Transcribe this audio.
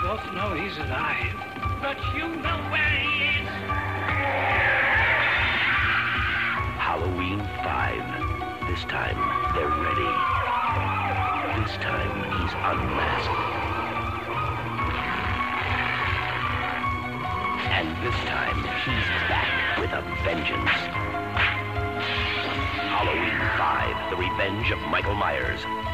both know he's alive. But you know where he is. Halloween 5. This time, they're ready. This time, he's unmasked. And this time, he's back with a vengeance. Halloween 5, The Revenge of Michael Myers.